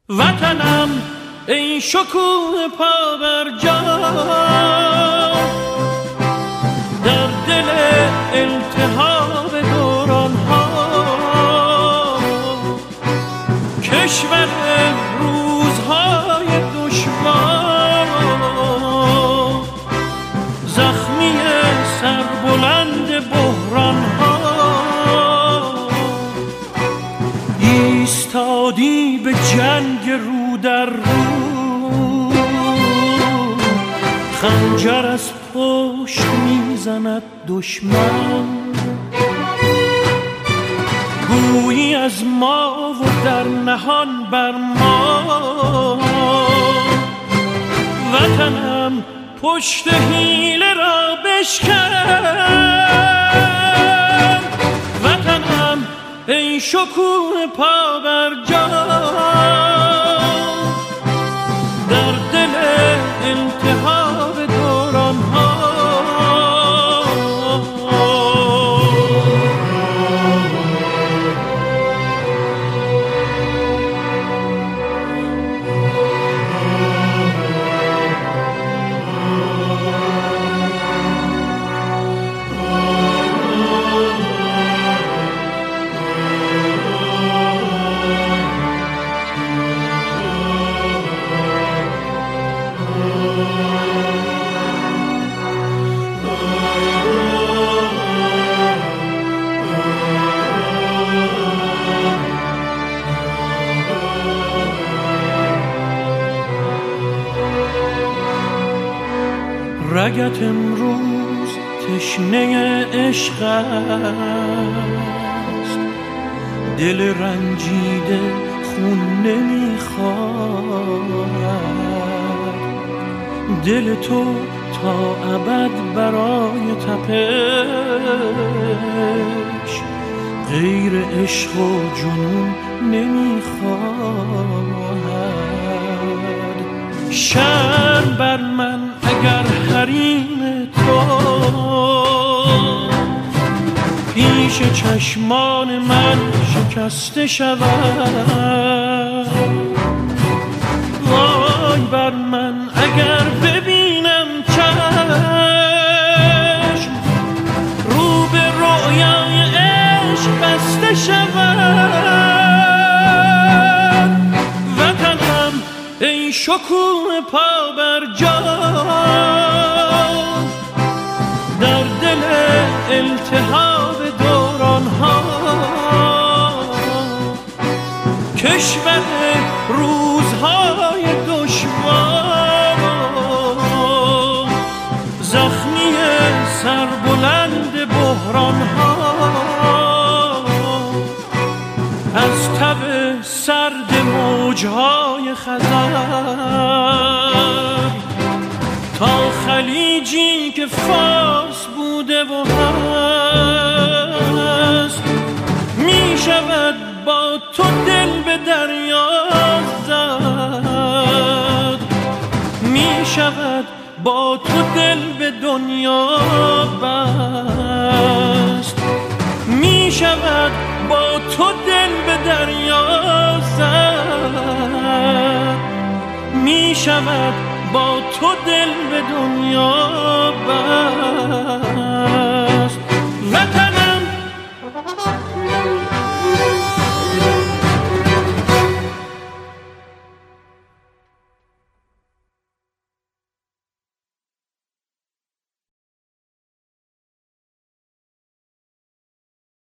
وطنم ای شکوه پا بر جا، در دل التهاب دوران ها، کشور روزهای دشوار، زخمی سربلند بحران ها، ایستادی به جنگ رو در رو، خنجر از پشت میزند دشمن، گویی از ما و در نهان بر ما. وطنم پشت حیله را بشکن، وطنم ای شکوه پا بر جا، در دل التهاب دوران ها. رگت امروز تشنه عشق است، دل رنجیده خون نمیخواهد، دل تو تا ابد برای تپش غیر عشق و جنون نمیخواهد. شرم بر من اگر حریم تو پیش چشمان من شکسته شود، وای بر من اگر ببینم چشم رو به رویای عشق بسته شود. وطنم ای شکوه پا بر جا، در دل التهاب دوران ها، کشور روزهای دشوار، زخمی سربلند بحران ها، از تب سرد موجهای خزر تا خلیجی که فارس بوده و هست، می شود با تو دل به دریا زد، می شود با تو دل به دنیا بست، می شود با تو دل به دریا زد، می شود با تو دل به دنیا بست.